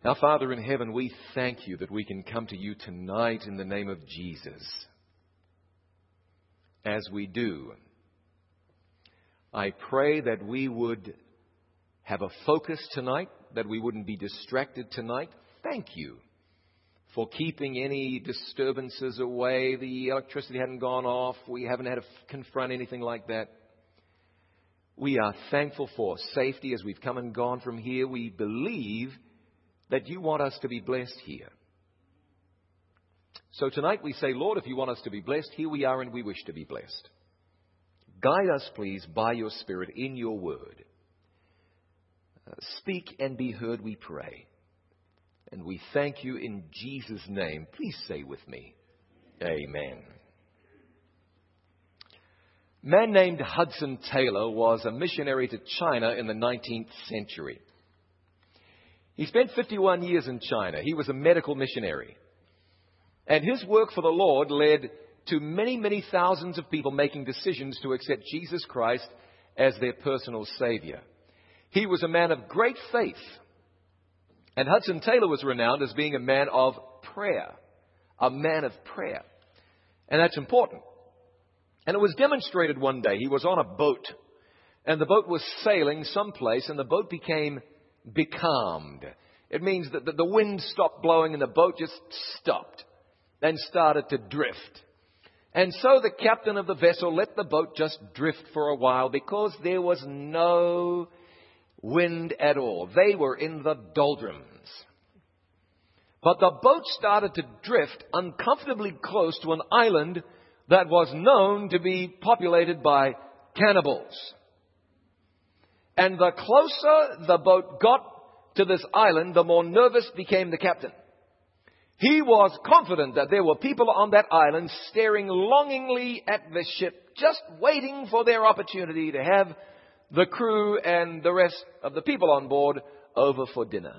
Our Father in heaven, we thank you that we can come to you tonight in the name of Jesus. As we do, I pray that we would have a focus tonight, that we wouldn't be distracted tonight. Thank you for keeping any disturbances away. The electricity hadn't gone off. We haven't had to confront anything like that. We are thankful for safety as we've come and gone from here. We believe that you want us to be blessed here. So tonight we say, Lord, if you want us to be blessed, here we are and we wish to be blessed. Guide us, please, by your Spirit in your word. Speak and be heard, we pray. And we thank you in Jesus' name. Please say with me, Amen. A man named Hudson Taylor was a missionary to China in the 19th century. He spent 51 years in China. He was a medical missionary. And his work for the Lord led to many, many thousands of people making decisions to accept Jesus Christ as their personal Savior. He was a man of great faith. And Hudson Taylor was renowned as being a man of prayer. A man of prayer. And that's important. And it was demonstrated one day. He was on a boat. And the boat was sailing someplace. And the boat became becalmed. It means that the wind stopped blowing and the boat just stopped and started to drift. And so the captain of the vessel let the boat just drift for a while because there was no wind at all. They were in the doldrums. But the boat started to drift uncomfortably close to an island that was known to be populated by cannibals. And the closer the boat got to this island, the more nervous became the captain. He was confident that there were people on that island staring longingly at the ship, just waiting for their opportunity to have the crew and the rest of the people on board over for dinner.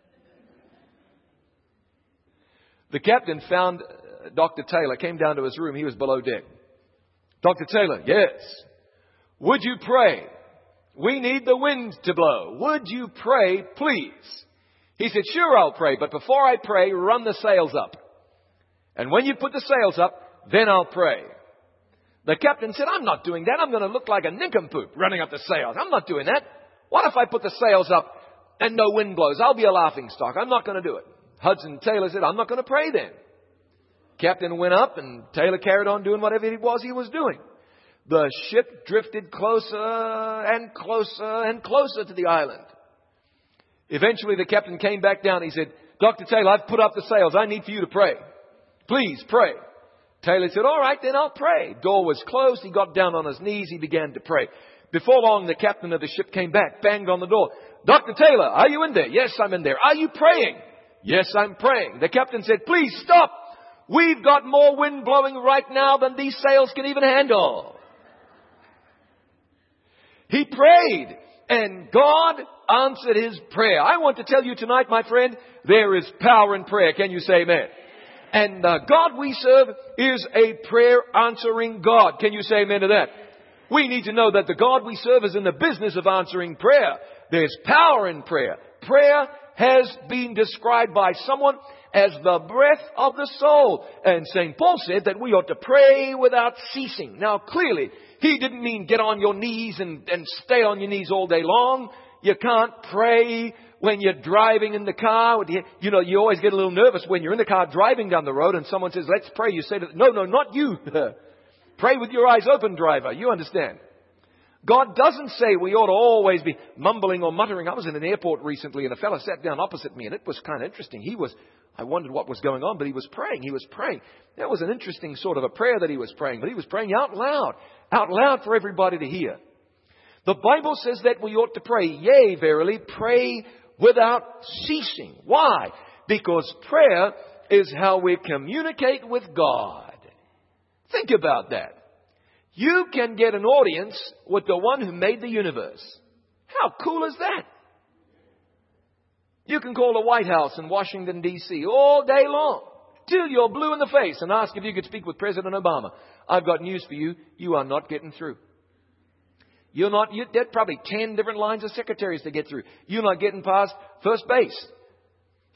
The captain found Dr. Taylor, came down to his room. He was below deck. Dr. Taylor, yes. Would you pray? We need the wind to blow. Would you pray, please? He said, sure, I'll pray. But before I pray, run the sails up. And when you put the sails up, then I'll pray. The captain said, I'm not doing that. I'm going to look like a nincompoop running up the sails. I'm not doing that. What if I put the sails up and no wind blows? I'll be a laughingstock. I'm not going to do it. Hudson Taylor said, I'm not going to pray then. Captain went up and Taylor carried on doing whatever it was he was doing. The ship drifted closer and closer and closer to the island. Eventually the captain came back down. He said, Dr. Taylor, I've put up the sails. I need for you to pray. Please pray. Taylor said, all right, then I'll pray. Door was closed. He got down on his knees. He began to pray. Before long, the captain of the ship came back, banged on the door. Dr. Taylor, are you in there? Yes, I'm in there. Are you praying? Yes, I'm praying. The captain said, please stop. We've got more wind blowing right now than these sails can even handle. He prayed, and God answered his prayer. I want to tell you tonight, my friend, there is power in prayer. Can you say amen? And God we serve is a prayer answering God. Can you say amen to that? We need to know that the God we serve is in the business of answering prayer. There's power in prayer. Prayer has been described by someone as the breath of the soul. And St. Paul said that we ought to pray without ceasing. Now, clearly, he didn't mean get on your knees and stay on your knees all day long. You can't pray when you're driving in the car. You know, you always get a little nervous when you're in the car driving down the road and someone says, let's pray. You say, no, not you. Pray with your eyes open, driver. You understand. God doesn't say we ought to always be mumbling or muttering. I was in an airport recently and a fellow sat down opposite me and it was kind of interesting. I wondered what was going on, but he was praying. That was an interesting sort of a prayer that he was praying, but he was praying out loud for everybody to hear. The Bible says that we ought to pray, yea, verily, pray without ceasing. Why? Because prayer is how we communicate with God. Think about that. You can get an audience with the one who made the universe. How cool is that? You can call the White House in Washington, D.C. all day long till you're blue in the face and ask if you could speak with President Obama. I've got news for you. You are not getting through. There's probably 10 different lines of secretaries to get through. You're not getting past first base.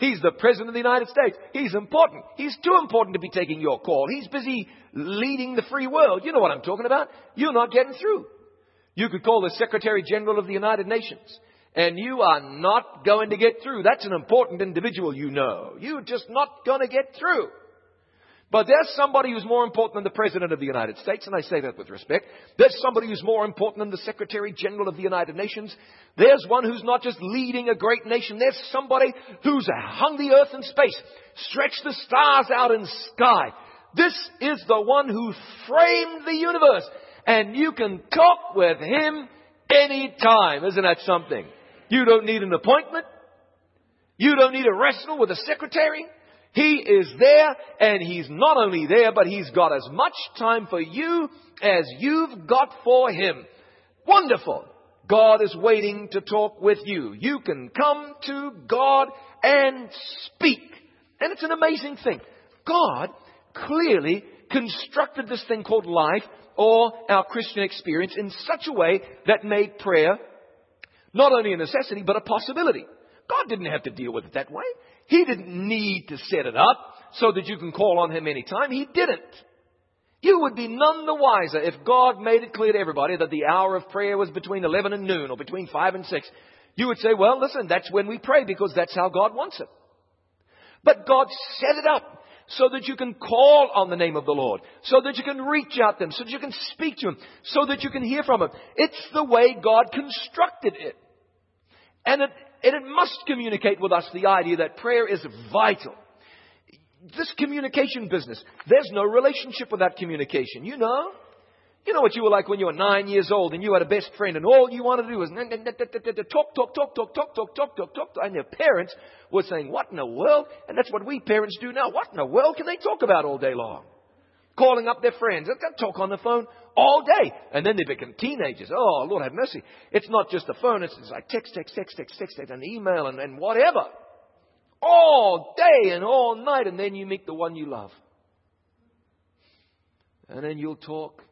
He's the President of the United States. He's important. He's too important to be taking your call. He's busy leading the free world. You know what I'm talking about. You're not getting through. You could call the Secretary General of the United Nations, and you are not going to get through. That's an important individual, you know. You're just not going to get through. But there's somebody who's more important than the President of the United States, and I say that with respect. There's somebody who's more important than the Secretary General of the United Nations. There's one who's not just leading a great nation. There's somebody who's hung the earth in space, stretched the stars out in sky. This is the one who framed the universe, and you can talk with him anytime. Isn't that something? You don't need an appointment. You don't need to wrestle with a secretary. He is there, and he's not only there, but he's got as much time for you as you've got for him. Wonderful. God is waiting to talk with you. You can come to God and speak. And it's an amazing thing. God clearly constructed this thing called life, or our Christian experience, in such a way that made prayer not only a necessity, but a possibility. God didn't have to deal with it that way. He didn't need to set it up so that you can call on him anytime. He didn't. You would be none the wiser if God made it clear to everybody that the hour of prayer was between 11 and noon or between 5 and 6. You would say, well, listen, that's when we pray because that's how God wants it. But God set it up so that you can call on the name of the Lord, so that you can reach out to him, so that you can speak to him, so that you can hear from him. It's the way God constructed it. And it must communicate with us the idea that prayer is vital. This communication business, there's no relationship without communication. You know what you were like when you were 9 years old and you had a best friend and all you wanted to do was talk. And your parents were saying, what in the world? And that's what we parents do now. What in the world can they talk about all day long? Calling up their friends. They can talk on the phone all day. And then they become teenagers. Oh, Lord have mercy. It's not just the phone. It's like text, and email and whatever. All day and all night. And then you meet the one you love. And then you'll talk.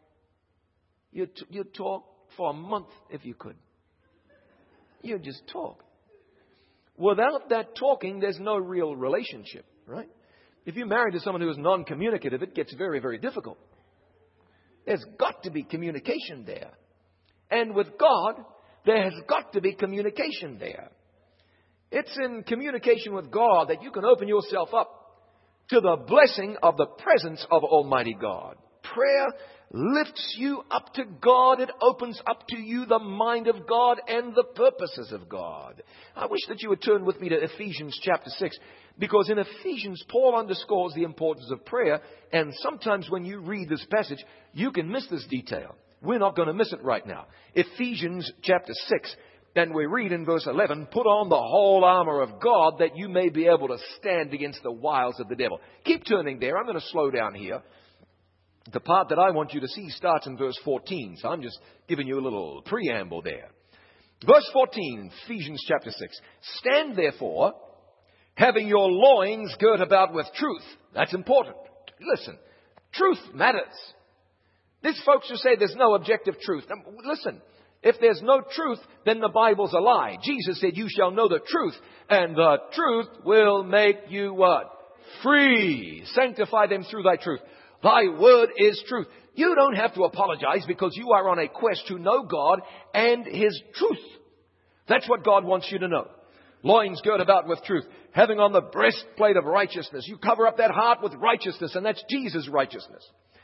You'd talk for a month if you could. You just talk. Without that talking, there's no real relationship, right? If you're married to someone who is non-communicative, it gets very, very difficult. There's got to be communication there. And with God, there has got to be communication there. It's in communication with God that you can open yourself up to the blessing of the presence of Almighty God. Prayer lifts you up to God. It opens up to you the mind of God and the purposes of God. I wish that you would turn with me to Ephesians chapter 6, because in Ephesians, Paul underscores the importance of prayer, and sometimes when you read this passage, you can miss this detail. We're not going to miss it right now. Ephesians chapter 6, and we read in verse 11, put on the whole armor of God that you may be able to stand against the wiles of the devil. Keep turning there. I'm going to slow down here. The part that I want you to see starts in verse 14. So I'm just giving you a little preamble there. Verse 14, Ephesians chapter 6. Stand therefore, having your loins girt about with truth. That's important. Listen, truth matters. These folks who say there's no objective truth. Listen, if there's no truth, then the Bible's a lie. Jesus said, you shall know the truth, and the truth will make you what? Free. Sanctify them through thy truth. Thy word is truth. You don't have to apologize because you are on a quest to know God and his truth. That's what God wants you to know. Loins girt about with truth. Having on the breastplate of righteousness. You cover up that heart with righteousness, and that's Jesus' righteousness.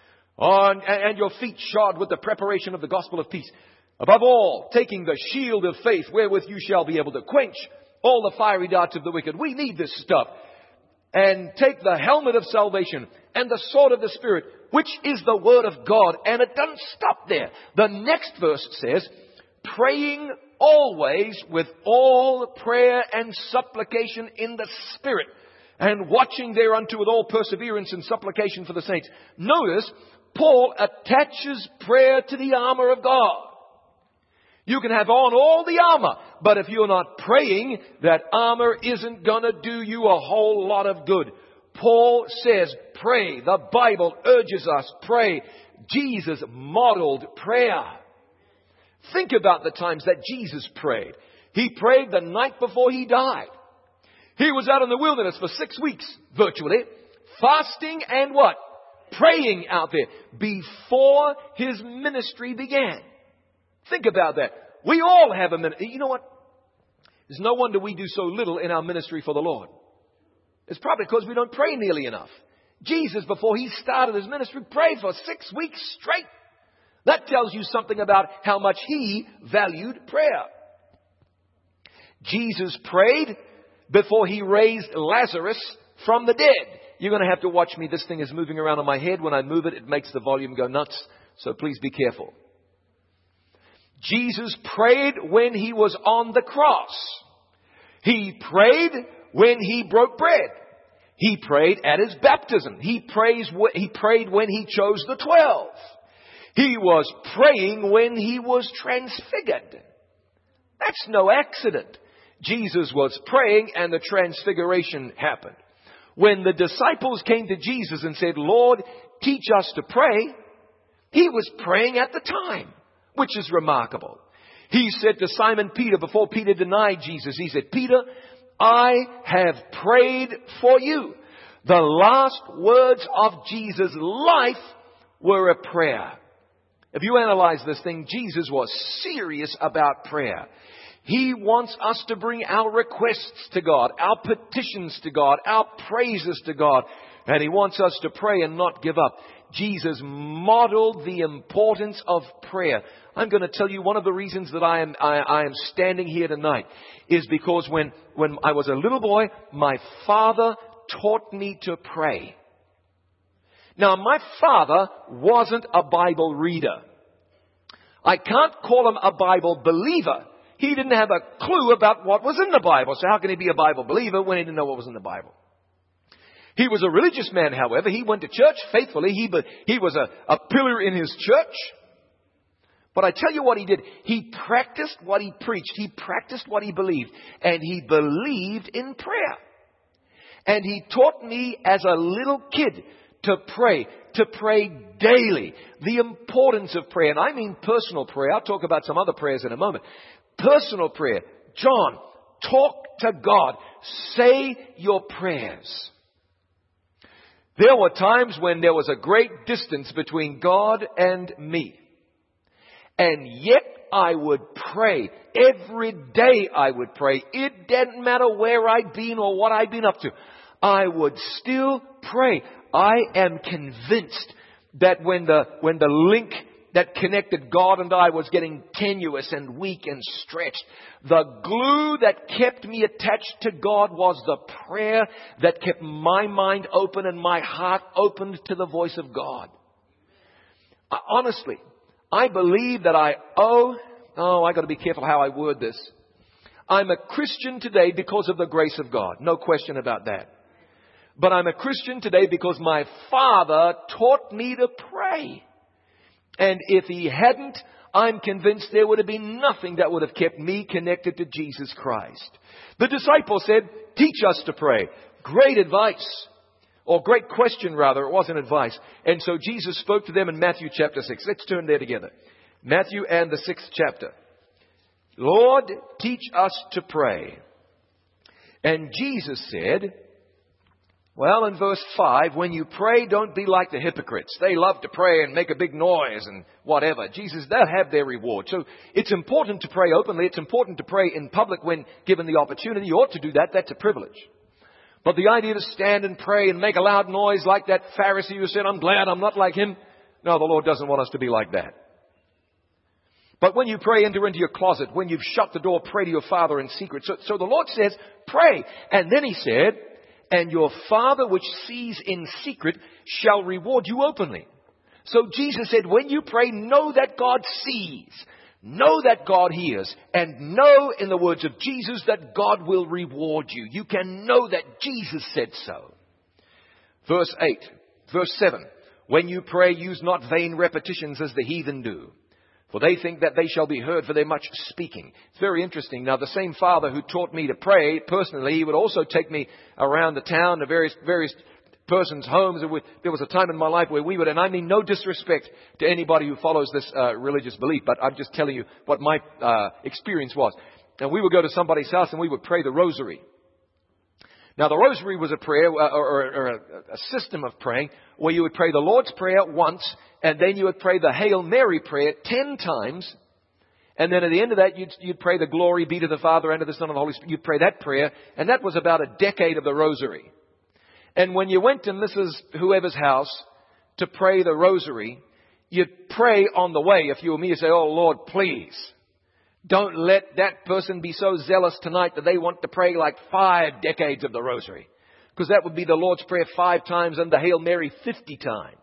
And your feet shod with the preparation of the gospel of peace. Above all, taking the shield of faith wherewith you shall be able to quench all the fiery darts of the wicked. We need this stuff. And take the helmet of salvation and the sword of the Spirit, which is the word of God. And it doesn't stop there. The next verse says, praying always with all prayer and supplication in the Spirit, and watching thereunto with all perseverance and supplication for the saints. Notice, Paul attaches prayer to the armor of God. You can have on all the armor, but if you're not praying, that armor isn't going to do you a whole lot of good. Paul says, pray. The Bible urges us, pray. Jesus modeled prayer. Think about the times that Jesus prayed. He prayed the night before he died. He was out in the wilderness for 6 weeks, virtually, fasting and what? Praying out there before his ministry began. Think about that. We all have a ministry. You know what? There's no wonder we do so little in our ministry for the Lord. It's probably because we don't pray nearly enough. Jesus, before he started his ministry, prayed for 6 weeks straight. That tells you something about how much he valued prayer. Jesus prayed before he raised Lazarus from the dead. You're going to have to watch me. This thing is moving around on my head. When I move it, it makes the volume go nuts. So please be careful. Jesus prayed when he was on the cross. He prayed when he broke bread. He prayed at his baptism. He prayed when he chose the 12. He was praying when he was transfigured. That's no accident. Jesus was praying and the transfiguration happened. When the disciples came to Jesus and said, Lord, teach us to pray, he was praying at the time, which is remarkable. He said to Simon Peter, before Peter denied Jesus, he said, Peter, I have prayed for you. The last words of Jesus' life were a prayer. If you analyze this thing, Jesus was serious about prayer. He wants us to bring our requests to God, our petitions to God, our praises to God. And he wants us to pray and not give up. Jesus modeled the importance of prayer. I'm going to tell you one of the reasons that I am standing here tonight is because when I was a little boy, my father taught me to pray. Now, my father wasn't a Bible reader. I can't call him a Bible believer. He didn't have a clue about what was in the Bible. So how can he be a Bible believer when he didn't know what was in the Bible? He was a religious man, however. He went to church faithfully. He was a pillar in his church. But I tell you what he did. He practiced what he preached. He practiced what he believed. And he believed in prayer. And he taught me as a little kid to pray daily. The importance of prayer. And I mean personal prayer. I'll talk about some other prayers in a moment. Personal prayer. John, talk to God. Say your prayers. There were times when there was a great distance between God and me. And yet I would pray. Every day I would pray. It didn't matter where I'd been or what I'd been up to. I would still pray. I am convinced that when the link that connected God and I was getting tenuous and weak and stretched, the glue that kept me attached to God was the prayer that kept my mind open and my heart opened to the voice of God. Honestly, I believe that I got to be careful how I word this. I'm a Christian today because of the grace of God. No question about that. But I'm a Christian today because my father taught me to pray. And if he hadn't, I'm convinced there would have been nothing that would have kept me connected to Jesus Christ. The disciples said, teach us to pray. Great advice. Or great question, rather. It wasn't advice. And so Jesus spoke to them in Matthew chapter 6. Let's turn there together. Matthew and the 6th chapter. Lord, teach us to pray. And Jesus said, well, in verse 5, when you pray, don't be like the hypocrites. They love to pray and make a big noise and whatever. Jesus, they'll have their reward. So it's important to pray openly. It's important to pray in public when given the opportunity. You ought to do that. That's a privilege. But the idea to stand and pray and make a loud noise like that Pharisee who said, I'm glad I'm not like him. No, the Lord doesn't want us to be like that. But when you pray, enter into your closet. When you've shut the door, pray to your Father in secret. So the Lord says, pray. And then he said, and your Father which sees in secret shall reward you openly. So Jesus said, when you pray, know that God sees. Know that God hears. And know, in the words of Jesus, that God will reward you. You can know that Jesus said so. Verse 7. When you pray, use not vain repetitions as the heathen do. For they think that they shall be heard for their much speaking. It's very interesting. Now, the same Father who taught me to pray personally, he would also take me around the town to various persons' homes. There was a time in my life where we would, and I mean no disrespect to anybody who follows this religious belief, but I'm just telling you what my experience was. And we would go to somebody's house and we would pray the rosary. Now, the rosary was a prayer or a system of praying where you would pray the Lord's Prayer once, and then you would pray the Hail Mary prayer 10 times. And then at the end of that, you'd pray the glory be to the Father and to the Son and the Holy Spirit. You'd pray that prayer. And that was about a decade of the rosary. And when you went to Mrs. whoever's house to pray the rosary, you'd pray on the way. If you were me, you'd say, oh, Lord, please, don't let that person be so zealous tonight that they want to pray like 5 decades of the rosary. Because that would be the Lord's Prayer 5 times and the Hail Mary 50 times.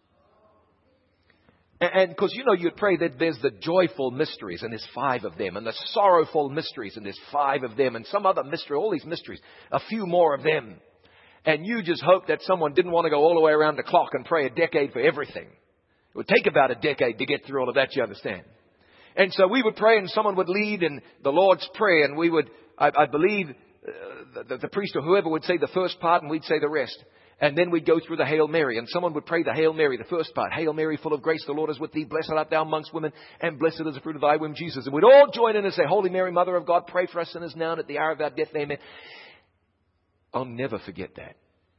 And because, you'd pray that there's the joyful mysteries, and there's 5 of them, and the sorrowful mysteries, and there's 5 of them, and some other mystery, all these mysteries, a few more of them. And you just hope that someone didn't want to go all the way around the clock and pray a decade for everything. It would take about a decade to get through all of that, you understand. And so we would pray, and someone would lead in the Lord's Prayer, and we would, I believe, the priest or whoever would say the first part, and we'd say the rest. And then we'd go through the Hail Mary, and someone would pray the Hail Mary, the first part. Hail Mary, full of grace, the Lord is with thee. Blessed art thou amongst women, and blessed is the fruit of thy womb, Jesus. And we'd all join in and say, Holy Mary, Mother of God, pray for us sinners now and at the hour of our death. Amen. I'll never forget that.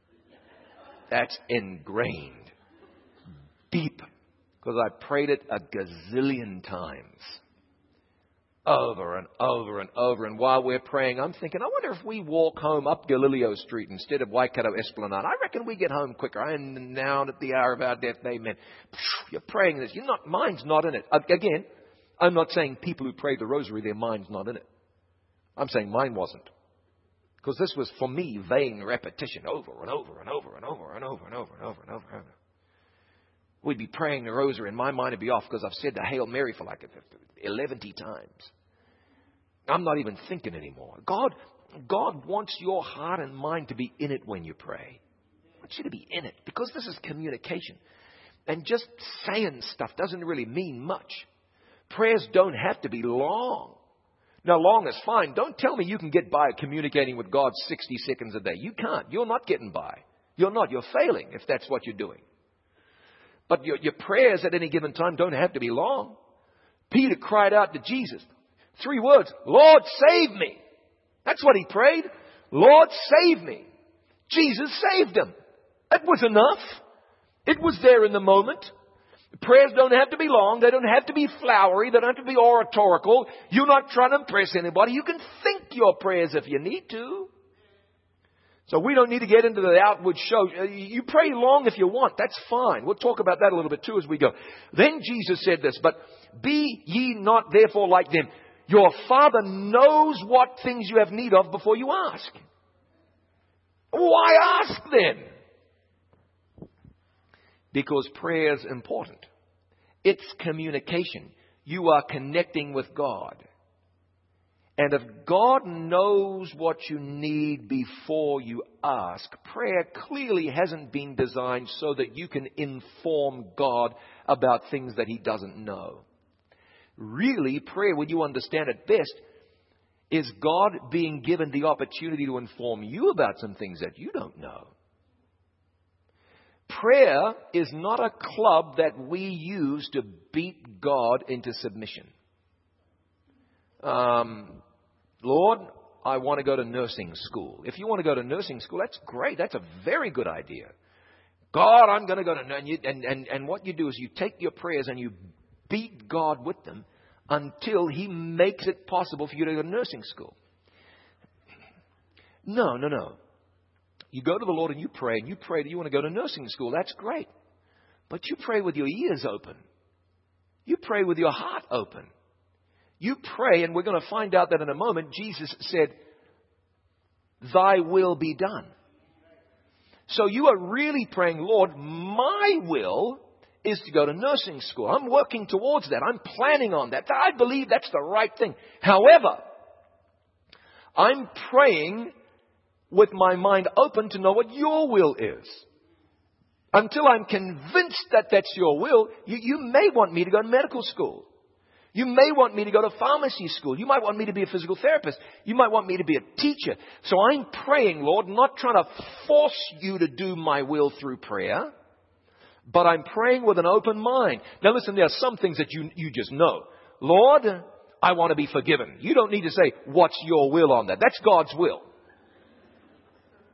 That's ingrained deep, because I prayed it a gazillion times. Over and over and over. And while we're praying, I'm thinking, I wonder if we walk home up Galileo Street instead of Waikato Esplanade. I reckon we get home quicker. And now at the hour of our death, amen. You're praying this. Mine's not in it. Again, I'm not saying people who pray the rosary, their mind's not in it. I'm saying mine wasn't. Because this was, for me, vain repetition over and over and over and over and over and over and over and over and over. We'd be praying the rosary, and my mind would be off because I've said the Hail Mary for like 11 times. I'm not even thinking anymore. God wants your heart and mind to be in it when you pray. He wants you to be in it, because this is communication. And just saying stuff doesn't really mean much. Prayers don't have to be long. Now, long is fine. Don't tell me you can get by communicating with God 60 seconds a day. You can't. You're not getting by. You're not. You're failing if that's what you're doing. But your prayers at any given time don't have to be long. Peter cried out to Jesus. 3 words. Lord, save me. That's what he prayed. Lord, save me. Jesus saved him. That was enough. It was there in the moment. Prayers don't have to be long. They don't have to be flowery. They don't have to be oratorical. You're not trying to impress anybody. You can think your prayers if you need to. So we don't need to get into the outward show. You pray long if you want. That's fine. We'll talk about that a little bit too as we go. Then Jesus said this, but be ye not therefore like them. Your Father knows what things you have need of before you ask. Why ask then? Because prayer is important. It's communication. You are connecting with God. And if God knows what you need before you ask, prayer clearly hasn't been designed so that you can inform God about things that He doesn't know. Really, prayer, when you understand it best, is God being given the opportunity to inform you about some things that you don't know. Prayer is not a club that we use to beat God into submission. Lord, I want to go to nursing school. If you want to go to nursing school, that's great. That's a very good idea. God, I'm going to go to... And what you do is you take your prayers and you beat God with them until He makes it possible for you to go to nursing school. No. You go to the Lord and you pray that you want to go to nursing school. That's great. But you pray with your ears open. You pray with your heart open. You pray, and we're going to find out that in a moment, Jesus said, Thy will be done. So you are really praying, Lord, my will is to go to nursing school. I'm working towards that. I'm planning on that. I believe that's the right thing. However, I'm praying with my mind open to know what your will is. Until I'm convinced that that's your will, you may want me to go to medical school. You may want me to go to pharmacy school. You might want me to be a physical therapist. You might want me to be a teacher. So I'm praying, Lord, not trying to force you to do my will through prayer, but I'm praying with an open mind. Now listen, there are some things that you just know. Lord, I want to be forgiven. You don't need to say, what's your will on that? That's God's will.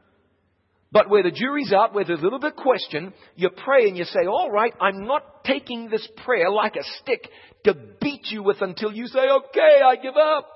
But where the jury's out, where there's a little bit of question, you pray and you say, all right, I'm not taking this prayer like a stick to beat you with until you say, okay, I give up.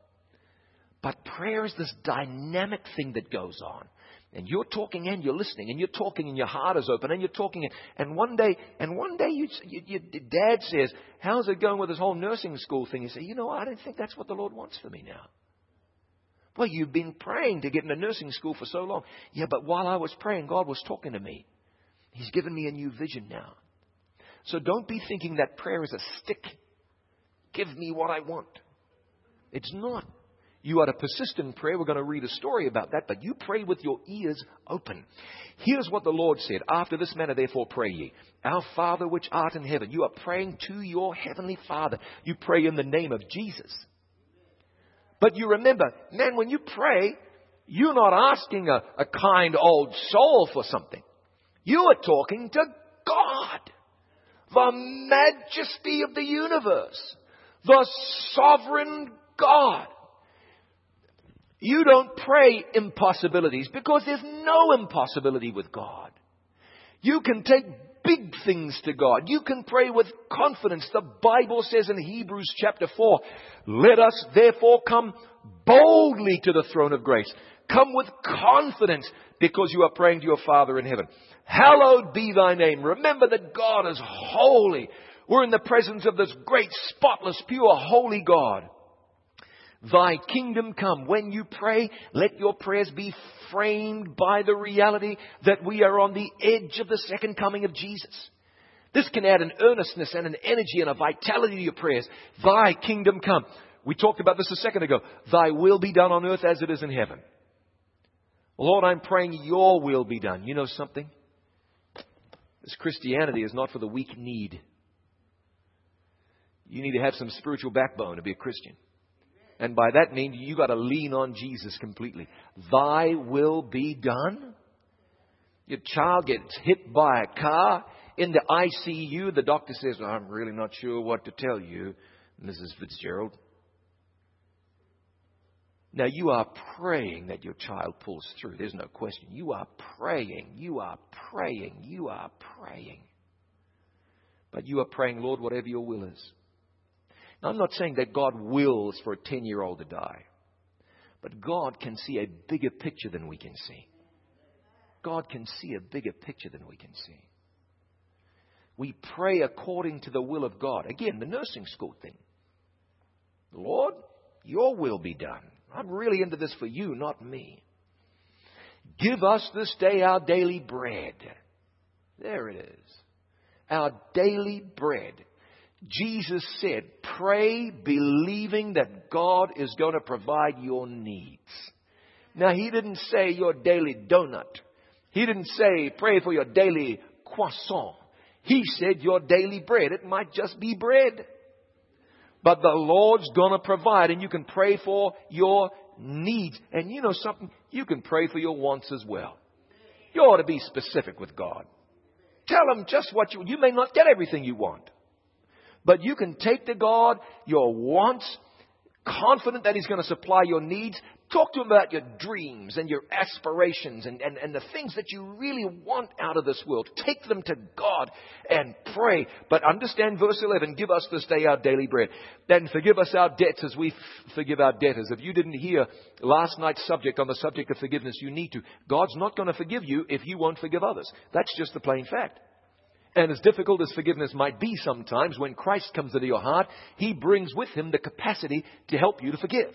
But prayer is this dynamic thing that goes on. And you're talking and you're listening and you're talking and your heart is open and you're talking. And one day your dad says, how's it going with this whole nursing school thing? You say, you know, I don't think that's what the Lord wants for me now. Well, you've been praying to get into nursing school for so long. Yeah, but while I was praying, God was talking to me. He's given me a new vision now. So don't be thinking that prayer is a stick. Give me what I want. It's not. You are to persist in prayer. We're going to read a story about that, but you pray with your ears open. Here's what the Lord said. After this manner, therefore, pray ye. Our Father which art in heaven. You are praying to your heavenly Father. You pray in the name of Jesus. But you remember, man, when you pray, you're not asking a kind old soul for something. You are talking to God, the majesty of the universe, the sovereign God. You don't pray impossibilities because there's no impossibility with God. You can take big things to God. You can pray with confidence. The Bible says in Hebrews chapter 4, let us therefore come boldly to the throne of grace. Come with confidence because you are praying to your Father in heaven. Hallowed be thy name. Remember that God is holy. We're in the presence of this great, spotless, pure, holy God. Thy kingdom come. When you pray, let your prayers be framed by the reality that we are on the edge of the second coming of Jesus. This can add an earnestness and an energy and a vitality to your prayers. Thy kingdom come. We talked about this a second ago. Thy will be done on earth as it is in heaven. Lord, I'm praying your will be done. You know something? This Christianity is not for the weak-kneed. You need to have some spiritual backbone to be a Christian. And by that means, you got to lean on Jesus completely. Thy will be done. Your child gets hit by a car in the ICU. The doctor says, I'm really not sure what to tell you, Mrs. Fitzgerald. Now, you are praying that your child pulls through. There's no question. You are praying. You are praying. You are praying. But you are praying, Lord, whatever your will is. Now, I'm not saying that God wills for a 10-year-old to die. But God can see a bigger picture than we can see. God can see a bigger picture than we can see. We pray according to the will of God. Again, the nursing school thing. Lord, your will be done. I'm really into this for you, not me. Give us this day our daily bread. There it is. Our daily bread. Jesus said, pray believing that God is going to provide your needs. Now, he didn't say your daily donut. He didn't say pray for your daily croissant. He said your daily bread. It might just be bread. But the Lord's going to provide, and you can pray for your needs. And you know something? You can pray for your wants as well. You ought to be specific with God. Tell him just what you may not get everything you want. But you can take to God your wants, confident that he's going to supply your needs. Talk to him about your dreams and your aspirations and the things that you really want out of this world. Take them to God and pray. But understand verse 11, give us this day our daily bread. Then forgive us our debts as we forgive our debtors. If you didn't hear last night's subject on the subject of forgiveness, you need to. God's not going to forgive you if you won't forgive others. That's just the plain fact. And as difficult as forgiveness might be sometimes, when Christ comes into your heart, he brings with him the capacity to help you to forgive.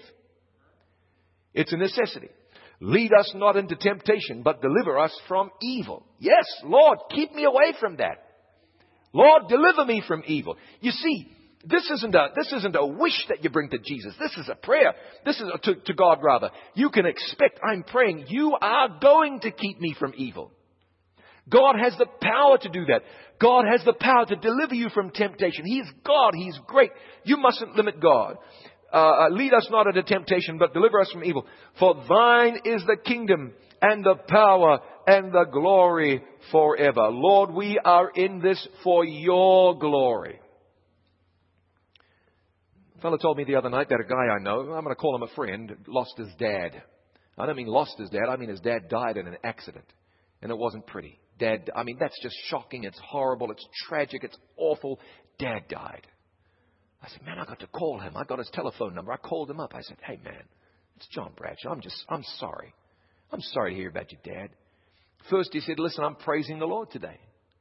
It's a necessity. Lead us not into temptation, but deliver us from evil. Yes, Lord, keep me away from that. Lord, deliver me from evil. You see, this isn't a wish that you bring to Jesus. This is a prayer. This is to God rather. You can expect, I'm praying, you are going to keep me from evil. God has the power to do that. God has the power to deliver you from temptation. He's God. He's great. You mustn't limit God. Lead us not into temptation, but deliver us from evil. For thine is the kingdom and the power and the glory forever. Lord, we are in this for your glory. A fellow told me the other night that a guy I know, I'm going to call him a friend, lost his dad. I don't mean lost his dad. I mean his dad died in an accident. And it wasn't pretty. Dad, I mean, that's just shocking. It's horrible. It's tragic. It's awful. Dad died. I said, man, I got to call him. I got his telephone number. I called him up. I said, hey, man, it's John Bradshaw. I'm sorry. I'm sorry to hear about your dad. First, he said, listen, I'm praising the Lord today.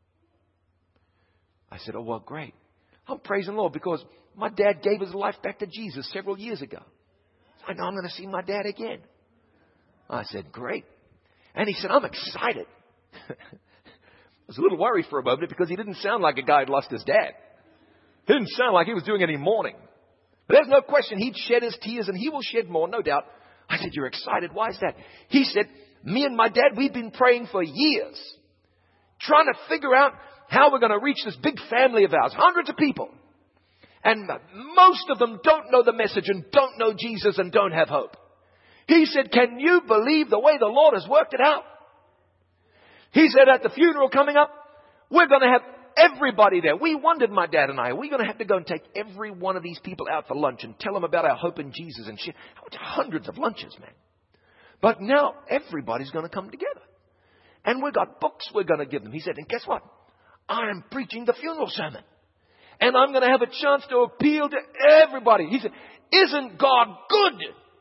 I said, oh, well, great. I'm praising the Lord because my dad gave his life back to Jesus several years ago. I know I'm going to see my dad again. I said, great. And he said, I'm excited. I was a little worried for a moment because he didn't sound like a guy who'd lost his dad. He didn't sound like he was doing any mourning. But there's no question he'd shed his tears and he will shed more, no doubt. I said, you're excited. Why is that? He said, me and my dad, we've been praying for years, trying to figure out how we're going to reach this big family of ours, hundreds of people. And most of them don't know the message and don't know Jesus and don't have hope. He said, can you believe the way the Lord has worked it out? He said, at the funeral coming up, we're going to have everybody there. We wondered, my dad and I, are we going to have to go and take every one of these people out for lunch and tell them about our hope in Jesus and shit? Hundreds of lunches, man. But now everybody's going to come together. And we've got books we're going to give them. He said, and guess what? I'm preaching the funeral sermon. And I'm going to have a chance to appeal to everybody. He said, isn't God good?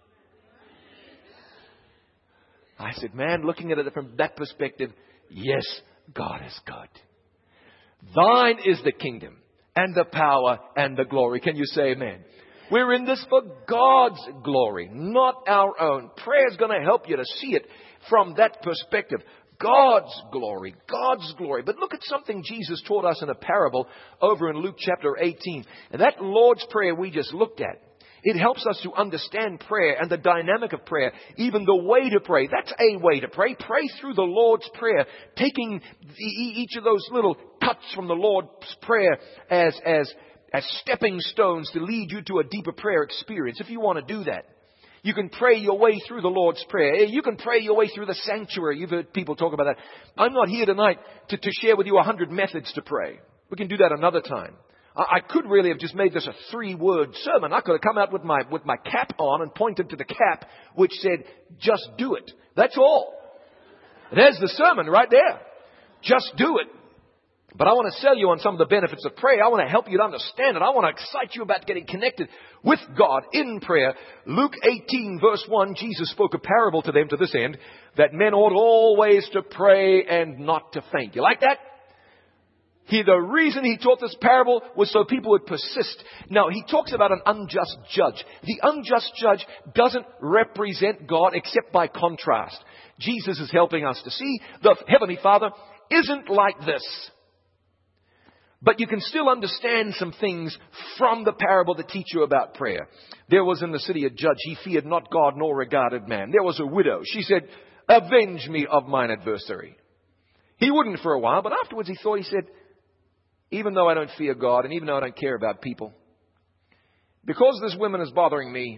I said, man, looking at it from that perspective, yes, God is good. Thine is the kingdom and the power and the glory. Can you say amen? We're in this for God's glory, not our own. Prayer is going to help you to see it from that perspective. God's glory, God's glory. But look at something Jesus taught us in a parable over in Luke chapter 18. And that Lord's Prayer we just looked at, it helps us to understand prayer and the dynamic of prayer, even the way to pray. That's a way to pray. Pray through the Lord's Prayer, taking each of those little cuts from the Lord's Prayer as stepping stones to lead you to a deeper prayer experience. If you want to do that, you can pray your way through the Lord's Prayer. You can pray your way through the sanctuary. You've heard people talk about that. I'm not here tonight to share with you 100 methods to pray. We can do that another time. I could really have just made this a 3-word sermon. I could have come out with my cap on and pointed to the cap which said, just do it. That's all. There's the sermon right there. Just do it. But I want to sell you on some of the benefits of prayer. I want to help you to understand it. I want to excite you about getting connected with God in prayer. Luke 18 verse 1, Jesus spoke a parable to them to this end, that men ought always to pray and not to faint. You like that? The reason he taught this parable was so people would persist. Now, he talks about an unjust judge. The unjust judge doesn't represent God except by contrast. Jesus is helping us to see the Heavenly Father isn't like this. But you can still understand some things from the parable that teach you about prayer. There was in the city a judge. He feared not God nor regarded man. There was a widow. She said, avenge me of mine adversary. He wouldn't for a while, but afterwards he said, even though I don't fear God and even though I don't care about people, because this woman is bothering me,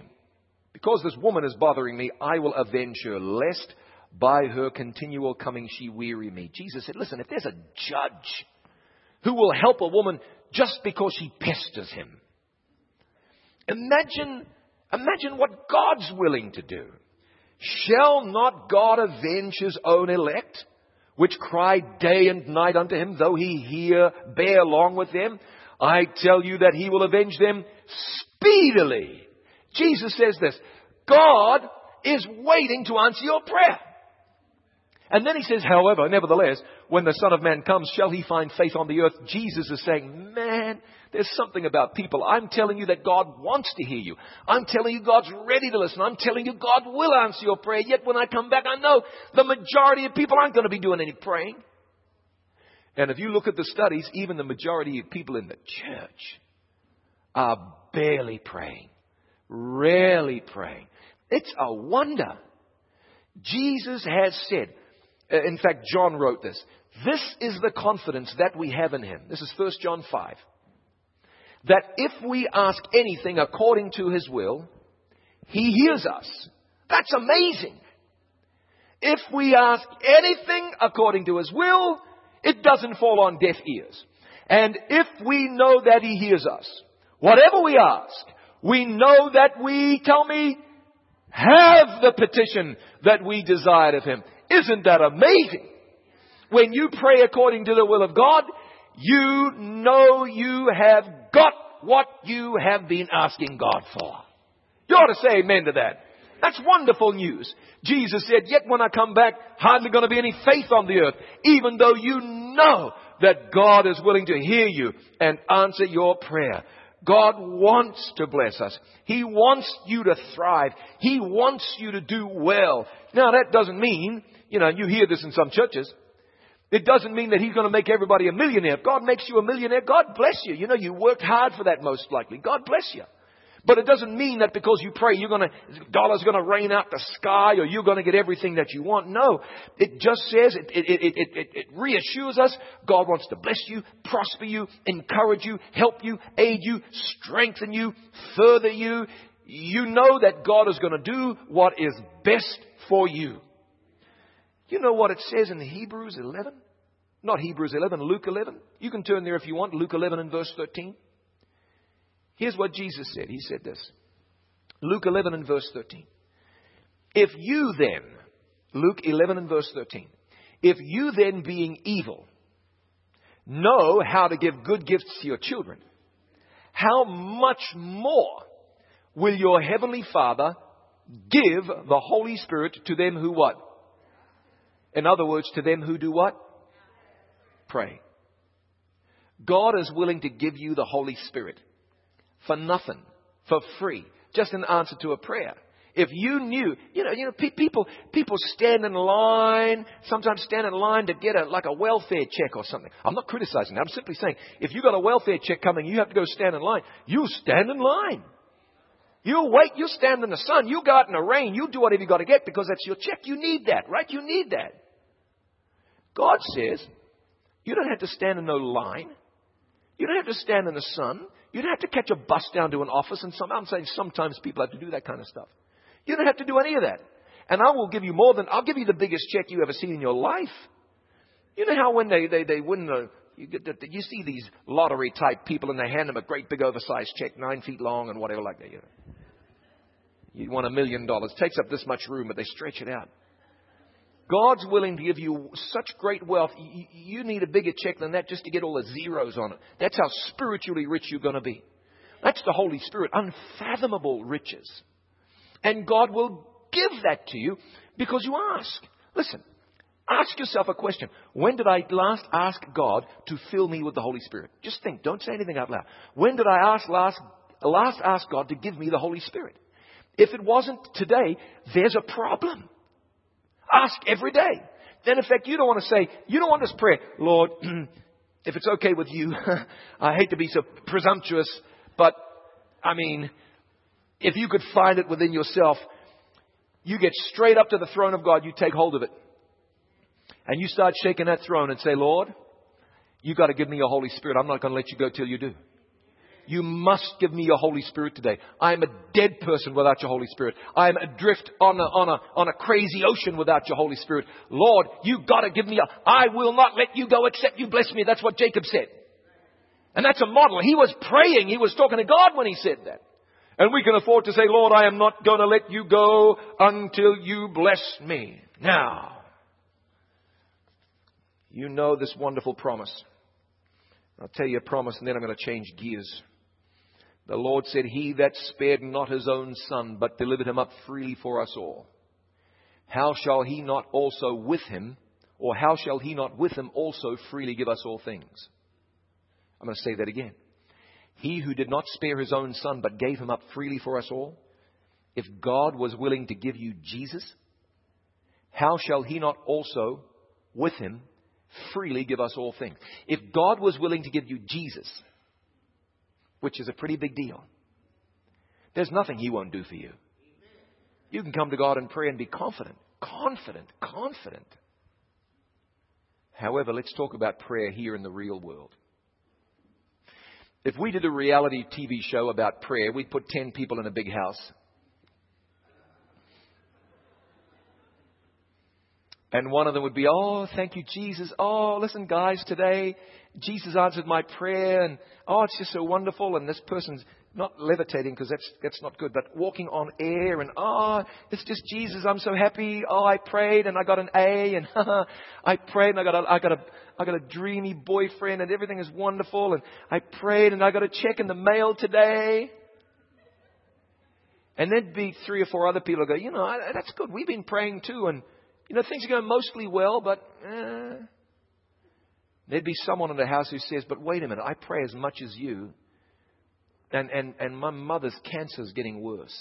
I will avenge her, lest by her continual coming she weary me. Jesus said, listen, if there's a judge who will help a woman just because she pesters him, imagine what God's willing to do. Shall not God avenge his own elect, which cry day and night unto him, though he bear long with them? I tell you that he will avenge them speedily. Jesus says this, God is waiting to answer your prayer. And then he says, however, nevertheless, when the Son of Man comes, shall he find faith on the earth? Jesus is saying, man, there's something about people. I'm telling you that God wants to hear you. I'm telling you God's ready to listen. I'm telling you God will answer your prayer. Yet when I come back, I know the majority of people aren't going to be doing any praying. And if you look at the studies, even the majority of people in the church are barely praying, rarely praying. It's a wonder. Jesus has said, in fact, John wrote this, this is the confidence that we have in him. This is 1 John 5. That if we ask anything according to his will, he hears us. That's amazing. If we ask anything according to his will, it doesn't fall on deaf ears. And if we know that he hears us, whatever we ask, we know that we, have the petition that we desired of him. Isn't that amazing? When you pray according to the will of God, you know you have got what you have been asking God for. You ought to say amen to that. That's wonderful news. Jesus said, yet when I come back, hardly going to be any faith on the earth, even though you know that God is willing to hear you and answer your prayer. God wants to bless us. He wants you to thrive. He wants you to do well. Now, that doesn't mean, you hear this in some churches. It doesn't mean that He's going to make everybody a millionaire. If God makes you a millionaire, God bless you. You worked hard for that most likely. God bless you. But it doesn't mean that because you pray, dollars going to rain out the sky or you're going to get everything that you want. No, it just says, it reassures us, God wants to bless you, prosper you, encourage you, help you, aid you, strengthen you, further you. You know that God is going to do what is best for you. You know what it says in Hebrews 11? Not Hebrews 11, Luke 11. You can turn there if you want, Luke 11 and verse 13. Here's what Jesus said. He said this. Luke 11 and verse 13. If you then, Luke 11 and verse 13. If you then, being evil, know how to give good gifts to your children, how much more will your heavenly Father give the Holy Spirit to them who what? In other words, to them who do what? Pray. God is willing to give you the Holy Spirit. For nothing, for free, just in answer to a prayer. If you knew, people stand in line, sometimes stand in line to get a welfare check or something. I'm not criticizing that. I'm simply saying, if you got a welfare check coming, you have to go stand in line. You stand in line. You wait, you stand in the sun, you go out in the rain, you do whatever you got to get because that's your check. You need that, right? You need that. God says, you don't have to stand in no line. You don't have to stand in the sun. You don't have to catch a bus down to an office. And I'm saying sometimes people have to do that kind of stuff. You don't have to do any of that. And I will give you I'll give you the biggest check you ever seen in your life. You know how when they win you see these lottery type people and they hand them a great big oversized check, 9 feet long and whatever like that. You want $1 million. It takes up this much room, but they stretch it out. God's willing to give you such great wealth. You need a bigger check than that just to get all the zeros on it. That's how spiritually rich you're going to be. That's the Holy Spirit. Unfathomable riches. And God will give that to you because you ask. Listen, ask yourself a question. When did I last ask God to fill me with the Holy Spirit? Just think. Don't say anything out loud. When did I last ask God to give me the Holy Spirit? If it wasn't today, there's a problem. Ask every day. Then, in fact, you don't want to say, you don't want this prayer, Lord, if it's okay with you, I hate to be so presumptuous, but, if you could find it within yourself, you get straight up to the throne of God, you take hold of it. And you start shaking that throne and say, Lord, you got to give me your Holy Spirit. I'm not going to let you go till you do. You must give me your Holy Spirit today. I am a dead person without your Holy Spirit. I am adrift on a crazy ocean without your Holy Spirit. Lord, you got to give me I will not let you go except you bless me. That's what Jacob said. And that's a model. He was praying. He was talking to God when he said that. And we can afford to say, Lord, I am not going to let you go until you bless me. Now, you know this wonderful promise. I'll tell you a promise and then I'm going to change gears. The Lord said, he that spared not his own son, but delivered him up freely for us all. How shall he not also with him, or how shall he not with him also freely give us all things? I'm going to say that again. He who did not spare his own son, but gave him up freely for us all. If God was willing to give you Jesus, how shall he not also with him freely give us all things? If God was willing to give you Jesus, which is a pretty big deal, there's nothing he won't do for you. You can come to God and pray and be confident. However, let's talk about prayer here in the real world. If we did a reality TV show about prayer, we'd put 10 people in a big house. And one of them would be, oh, thank you, Jesus. Oh, listen, guys, today Jesus answered my prayer. And, oh, it's just so wonderful. And this person's Not levitating, because that's not good, but walking on air and, it's just Jesus, I'm so happy. I prayed and I got an A, and I prayed and I got a dreamy boyfriend and everything is wonderful, and I prayed and I got a check in the mail today. And there'd be 3 or 4 other people who go, that's good. We've been praying too, and things are going mostly well, but there'd be someone in the house who says, but wait a minute, I pray as much as you. And my mother's cancer is getting worse.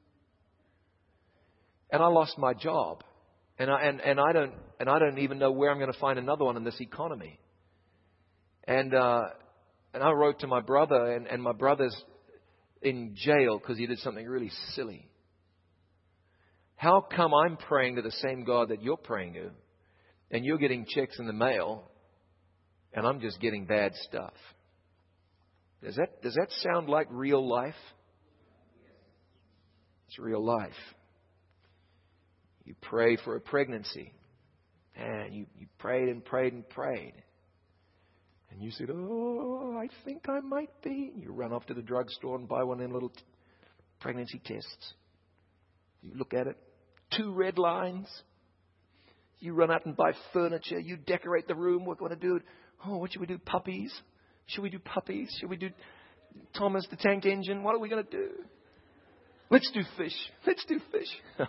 And I lost my job. And I don't even know where I'm going to find another one in this economy. And I wrote to my brother, and my brother's in jail because he did something really silly. How come I'm praying to the same God that you're praying to, and you're getting checks in the mail, and I'm just getting bad stuff? Does that sound like real life? It's real life. You pray for a pregnancy, and you prayed and prayed and prayed. And you said, I think I might be. And you run off to the drugstore and buy one of them little pregnancy tests. You look at it. 2 red lines. You run out and buy furniture. You decorate the room. We're going to do it. What should we do? Puppies? Should we do puppies? Should we do Thomas the Tank Engine? What are we going to do? Let's do fish. Let's do fish.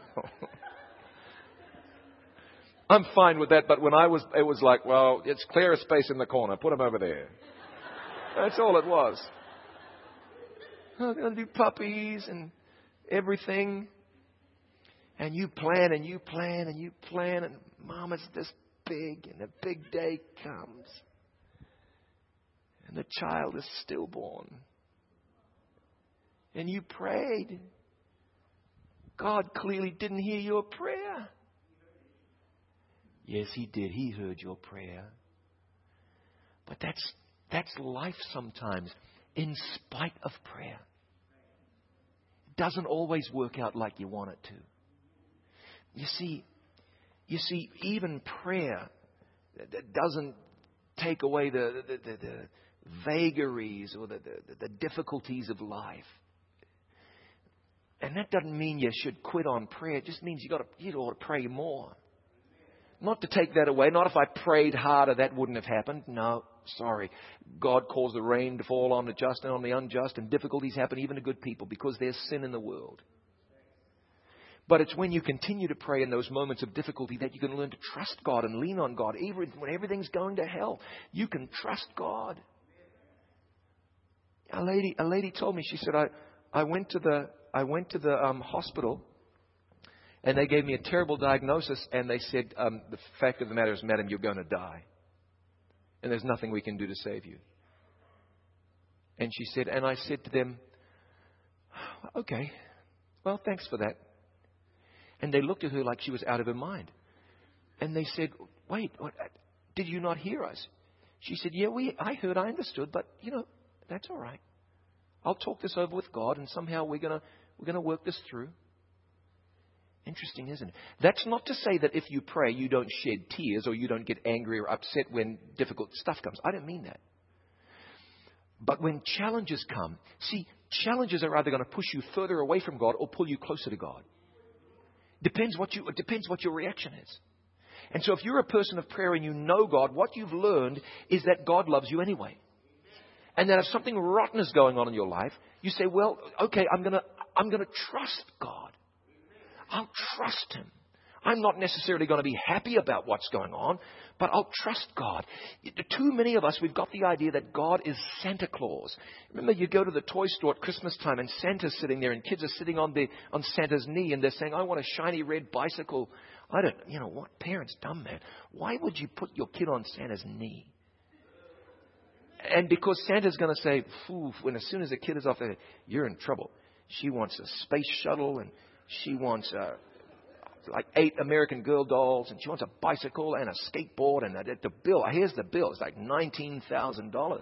I'm fine with that, but when it was like, well, it's clear a space in the corner. Put them over there. That's all it was. I'm going to do puppies and everything. And you plan and you plan and you plan, and Mama's this big, and the big day comes. And the child is stillborn. And you prayed. God clearly didn't hear your prayer. Yes, He did. He heard your prayer. But that's life sometimes, in spite of prayer. It doesn't always work out like you want it to. You see, even prayer doesn't take away the vagaries or the difficulties of life. And that doesn't mean you should quit on prayer. It just means you ought to pray more. Not to take that away. Not if I prayed harder, that wouldn't have happened. No, sorry. God calls the rain to fall on the just and on the unjust, and difficulties happen even to good people because there's sin in the world. But it's when you continue to pray in those moments of difficulty that you can learn to trust God and lean on God. Even when everything's going to hell, you can trust God. A lady told me, she said, I went to the hospital, and they gave me a terrible diagnosis, and they said, the fact of the matter is, madam, you're going to die. And there's nothing we can do to save you. And she said, and I said to them, okay, well, thanks for that. And they looked at her like she was out of her mind. And they said, wait, what, did you not hear us? She said, yeah, I heard, I understood, but, that's all right. I'll talk this over with God, and somehow we're going to work this through. Interesting, isn't it? That's not to say that if you pray, you don't shed tears or you don't get angry or upset when difficult stuff comes. I don't mean that. But when challenges come, see, challenges are either going to push you further away from God or pull you closer to God. It depends what your reaction is. And so if you're a person of prayer and you know God, what you've learned is that God loves you anyway. And that if something rotten is going on in your life, you say, well, okay, I'm going to trust God. I'll trust Him. I'm not necessarily going to be happy about what's going on, but I'll trust God. Too many of us, we've got the idea that God is Santa Claus. Remember, you go to the toy store at Christmas time and Santa's sitting there and kids are sitting on Santa's knee and they're saying, I want a shiny red bicycle. What parents, dumb man. Why would you put your kid on Santa's knee? And because Santa's going to say, as soon as the kid is off there, you're in trouble. She wants a space shuttle, and she wants like 8 American Girl dolls, and she wants a bicycle and a skateboard, and the bill. Here's the bill. It's like $19,000.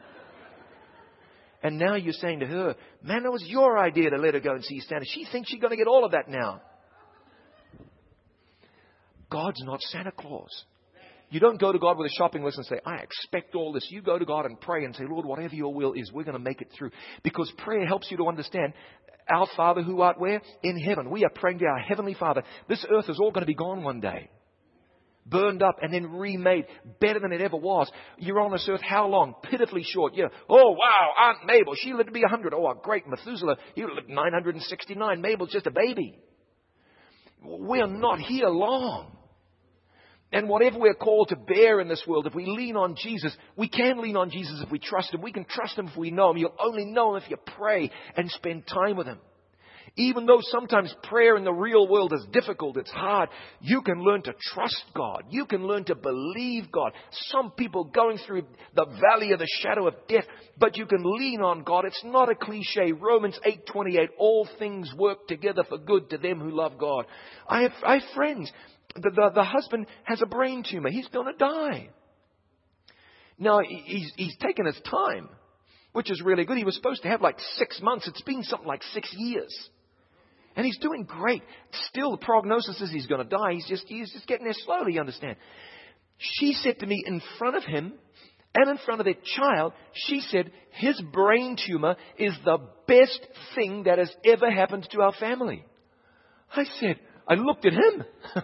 And now you're saying to her, man, it was your idea to let her go and see Santa. She thinks she's going to get all of that now. God's not Santa Claus. You don't go to God with a shopping list and say, I expect all this. You go to God and pray and say, Lord, whatever your will is, we're going to make it through. Because prayer helps you to understand, our Father who art where? In heaven. We are praying to our Heavenly Father. This earth is all going to be gone one day. Burned up and then remade better than it ever was. You're on this earth how long? Pitifully short. Yeah. Oh, wow, Aunt Mabel, she lived to be 100. Oh, great Methuselah, he lived 969. Mabel's just a baby. We're not here long. And whatever we're called to bear in this world, if we lean on Jesus, we can lean on Jesus if we trust Him. We can trust Him if we know Him. You'll only know Him if you pray and spend time with Him. Even though sometimes prayer in the real world is difficult, it's hard, you can learn to trust God. You can learn to believe God. Some people going through the valley of the shadow of death, but you can lean on God. It's not a cliche. Romans 8:28, all things work together for good to them who love God. I have friends. The husband has a brain tumor. He's going to die. Now, he's taken his time, which is really good. He was supposed to have like 6 months. It's been something like 6 years. And he's doing great. Still, the prognosis is he's going to die. He's just getting there slowly, you understand. She said to me in front of him and in front of their child, she said, his brain tumor is the best thing that has ever happened to our family. I looked at him.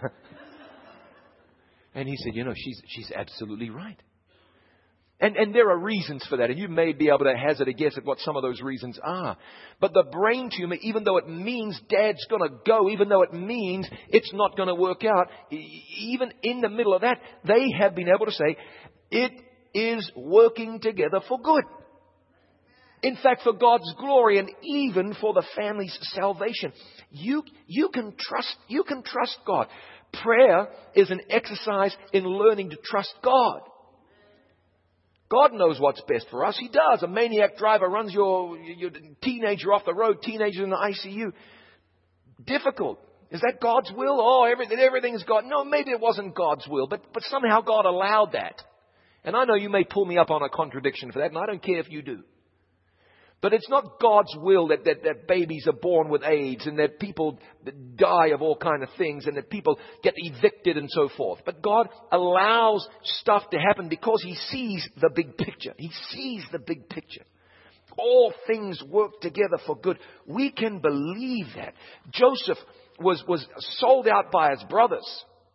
And he said, she's absolutely right. And there are reasons for that. And you may be able to hazard a guess at what some of those reasons are. But the brain tumor, even though it means Dad's going to go, even though it means it's not going to work out, even in the middle of that, they have been able to say, it is working together for good. In fact, for God's glory and even for the family's salvation. You can trust God. Prayer is an exercise in learning to trust God. God knows what's best for us. He does. A maniac driver runs your teenager off the road, teenager in the ICU. Difficult. Is that God's will? Oh, everything is God. No, maybe it wasn't God's will, but somehow God allowed that. And I know you may pull me up on a contradiction for that, and I don't care if you do. But it's not God's will that babies are born with AIDS and that people die of all kinds of things and that people get evicted and so forth. But God allows stuff to happen because He sees the big picture. He sees the big picture. All things work together for good. We can believe that. Joseph was sold out by his brothers.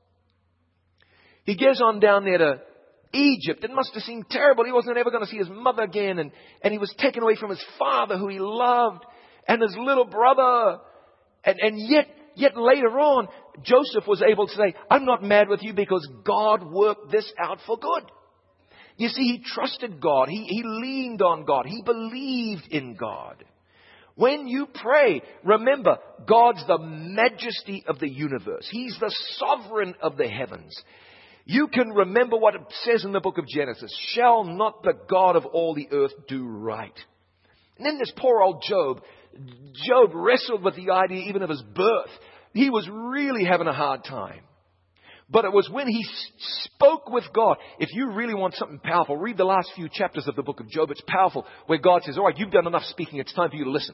He gets on down there to Egypt. It must have seemed terrible. He wasn't ever going to see his mother again. And he was taken away from his father who he loved and his little brother. And yet later on, Joseph was able to say, I'm not mad with you because God worked this out for good. You see, he trusted God. He leaned on God. He believed in God. When you pray, remember, God's the majesty of the universe. He's the sovereign of the heavens. You can remember what it says in the book of Genesis. Shall not the God of all the earth do right? And then this poor old Job. Job wrestled with the idea even of his birth. He was really having a hard time. But it was when he spoke with God. If you really want something powerful, read the last few chapters of the book of Job. It's powerful. Where God says, all right, you've done enough speaking. It's time for you to listen.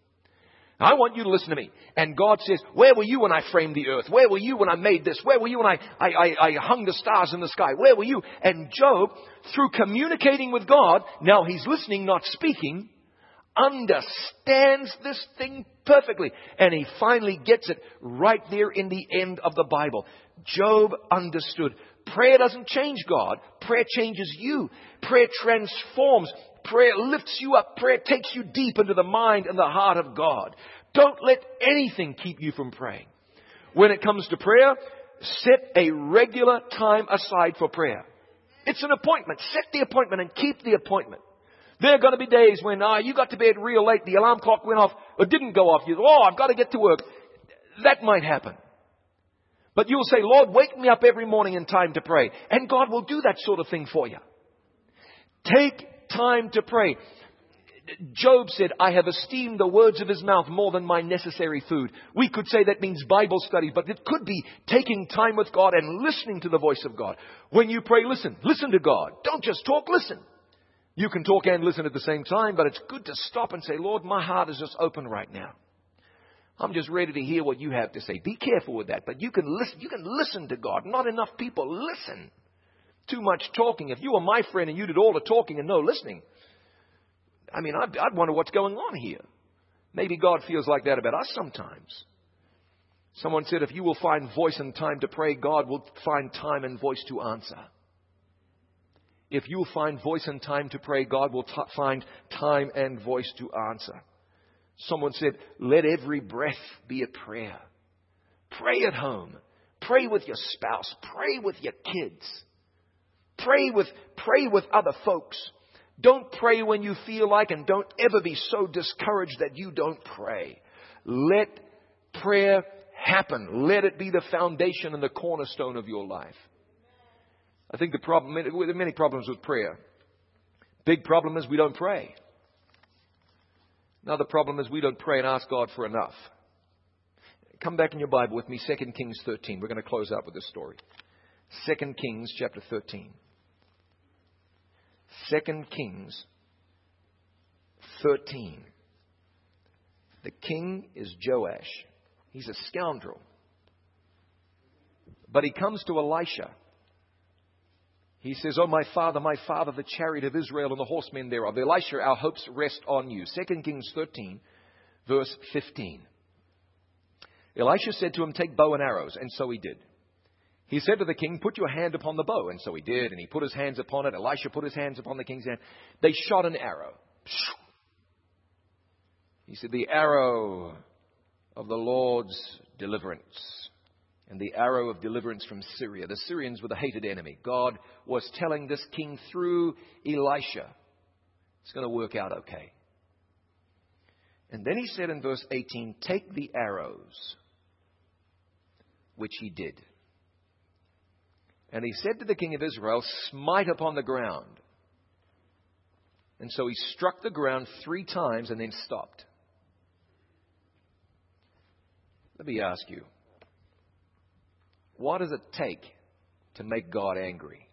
I want you to listen to me. And God says, where were you when I framed the earth? Where were you when I made this? Where were you when I hung the stars in the sky? Where were you? And Job, through communicating with God, now he's listening, not speaking, understands this thing perfectly. And he finally gets it right there in the end of the Bible. Job understood. Prayer doesn't change God. Prayer changes you. Prayer transforms. Prayer lifts you up. Prayer takes you deep into the mind and the heart of God. Don't let anything keep you from praying. When it comes to prayer, set a regular time aside for prayer. It's an appointment. Set the appointment and keep the appointment. There are going to be days when you got to bed real late, the alarm clock went off, or didn't go off. I've got to get to work. That might happen. But you'll say, Lord, wake me up every morning in time to pray. And God will do that sort of thing for you. Take time to pray. Job said, I have esteemed the words of his mouth more than my necessary food. We could say that means Bible study, but it could be taking time with God and listening to the voice of God. When you pray, listen. Listen to God. Don't just talk, listen. You can talk and listen at the same time, but it's good to stop and say, Lord, my heart is just open right now. I'm just ready to hear what you have to say. Be careful with that, but you can listen to God. Not enough people listen. Too much talking. If you were my friend and you did all the talking and no listening, I mean, I'd wonder what's going on here. Maybe God feels like that about us sometimes. Someone said, if you will find voice and time to pray, God will find time and voice to answer. If you will find voice and time to pray, God will find time and voice to answer. Someone said, let every breath be a prayer. Pray at home. Pray with your spouse. Pray with your kids. Pray with other folks. Don't pray when you feel like, and don't ever be so discouraged that you don't pray. Let prayer happen. Let it be the foundation and the cornerstone of your life. I think there are many problems with prayer. Big problem is we don't pray. Another problem is we don't pray and ask God for enough. Come back in your Bible with me, 2 Kings 13. We're going to close out with this story. 2 Kings chapter 13. 2 Kings 13. The king is Joash. He's a scoundrel. But he comes to Elisha. He says, oh, my father, the chariot of Israel and the horsemen thereof. Elisha, our hopes rest on you. 2 Kings 13, verse 15. Elisha said to him, take bow and arrows. And so he did. He said to the king, put your hand upon the bow. And so he did. And he put his hands upon it. Elisha put his hands upon the king's hand. They shot an arrow. He said, the arrow of the Lord's deliverance. And the arrow of deliverance from Syria. The Syrians were the hated enemy. God was telling this king through Elisha, it's going to work out okay. And then he said in verse 18, take the arrows, which he did. And he said to the king of Israel, smite upon the ground. And so he struck the ground 3 times and then stopped. Let me ask you, what does it take to make God angry?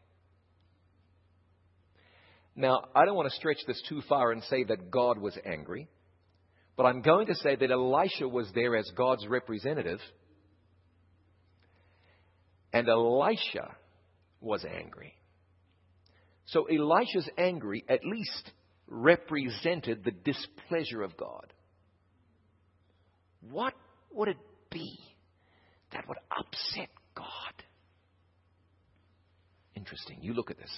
Now, I don't want to stretch this too far and say that God was angry, but I'm going to say that Elisha was there as God's representative, and Elisha was angry. So Elisha's angry at least represented the displeasure of God. What would it be that would upset God? Interesting. You look at this.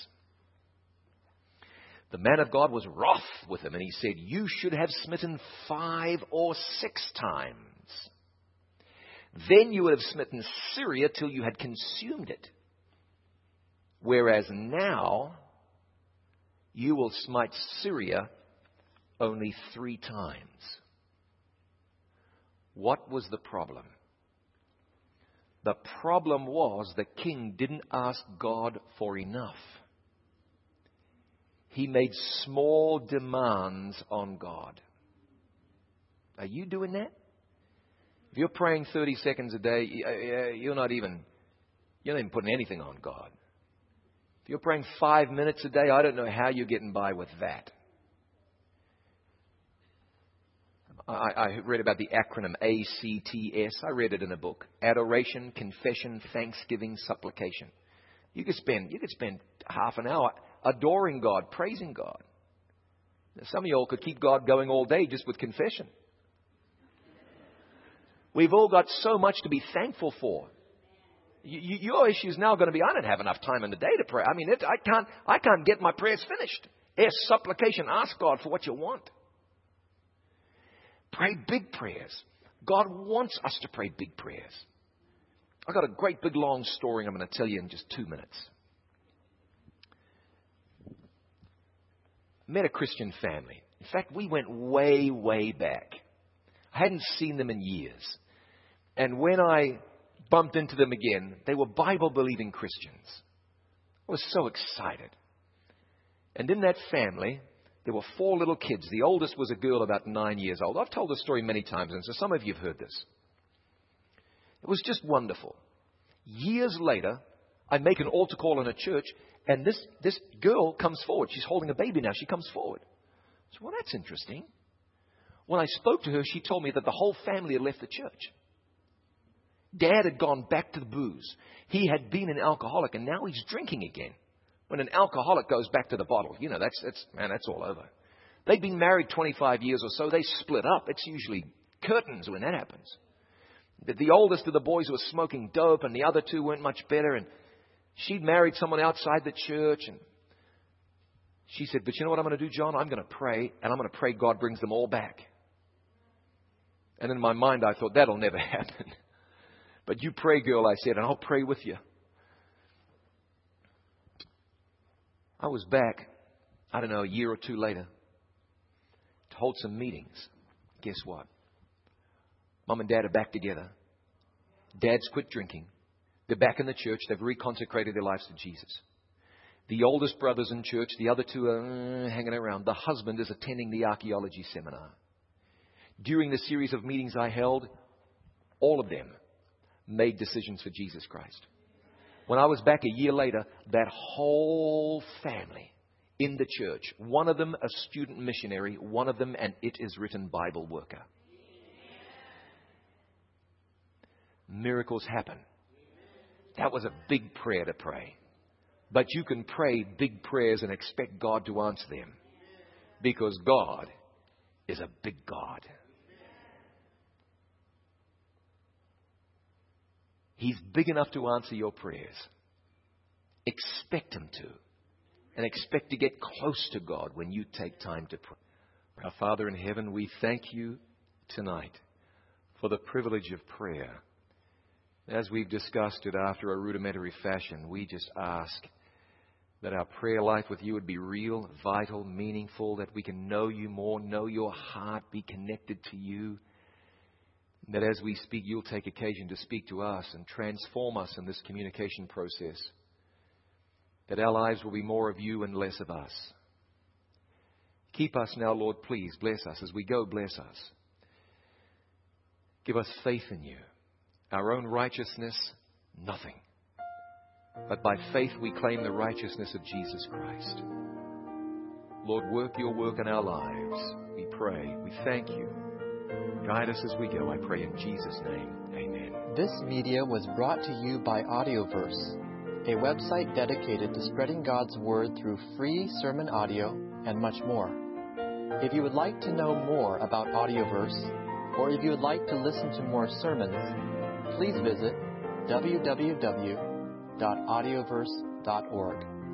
The man of God was wroth with him, and he said, you should have smitten 5 or 6 times. Then you would have smitten Syria till you had consumed it. Whereas now, you will smite Syria only 3 times. What was the problem? The problem was the king didn't ask God for enough. He made small demands on God. Are you doing that? If you're praying 30 seconds a day, you're not even putting anything on God. If you're praying 5 minutes a day, I don't know how you're getting by with that. I read about the acronym ACTS. I read it in a book. Adoration, confession, thanksgiving, supplication. You could spend half an hour adoring God, praising God. Now, some of you all could keep God going all day just with confession. We've all got so much to be thankful for. Your issue is now going to be, I don't have enough time in the day to pray. I mean, I can't get my prayers finished. Ask supplication. Ask God for what you want. Pray big prayers. God wants us to pray big prayers. I've got a great big long story I'm going to tell you in just 2 minutes. Met a Christian family. In fact, we went way, way back. I hadn't seen them in years. And when I bumped into them again, they were Bible-believing Christians. I was so excited. And in that family, there were 4 little kids. The oldest was a girl about 9 years old. I've told this story many times, and so some of you have heard this. It was just wonderful. Years later, I make an altar call in a church, and this girl comes forward. She's holding a baby now. She comes forward. So, well, that's interesting. When I spoke to her, she told me that the whole family had left the church. Dad had gone back to the booze. He had been an alcoholic, and now he's drinking again. When an alcoholic goes back to the bottle, that's all over. They've been married 25 years or so. They split up. It's usually curtains when that happens. The oldest of the boys was smoking dope, and the other two weren't much better. And she'd married someone outside the church. And she said, but you know what I'm going to do, John? I'm going to pray, and I'm going to pray God brings them all back. And in my mind, I thought, that'll never happen. But you pray, girl, I said, and I'll pray with you. I was back, I don't know, a year or two later to hold some meetings. Guess what? Mom and Dad are back together. Dad's quit drinking. They're back in the church. They've reconsecrated their lives to Jesus. The oldest brother's in church. The other two are hanging around. The husband is attending the archaeology seminar. During the series of meetings I held, all of them made decisions for Jesus Christ. When I was back a year later, that whole family in the church, one of them a student missionary, one of them an It Is Written Bible worker. Miracles happen. That was a big prayer to pray. But you can pray big prayers and expect God to answer them. Because God is a big God. He's big enough to answer your prayers. Expect Him to. And expect to get close to God when you take time to pray. Our Father in heaven, we thank you tonight for the privilege of prayer. As we've discussed it after a rudimentary fashion, we just ask that our prayer life with you would be real, vital, meaningful, that we can know you more, know your heart, be connected to you. That as we speak, you'll take occasion to speak to us and transform us in this communication process. That our lives will be more of you and less of us. Keep us now, Lord, please. Bless us. As we go, bless us. Give us faith in you. Our own righteousness, nothing. But by faith we claim the righteousness of Jesus Christ. Lord, work your work in our lives. We pray. We thank you. Guide us as we go, I pray in Jesus' name. Amen. This media was brought to you by Audioverse, a website dedicated to spreading God's Word through free sermon audio and much more. If you would like to know more about Audioverse, or if you would like to listen to more sermons, please visit www.audioverse.org.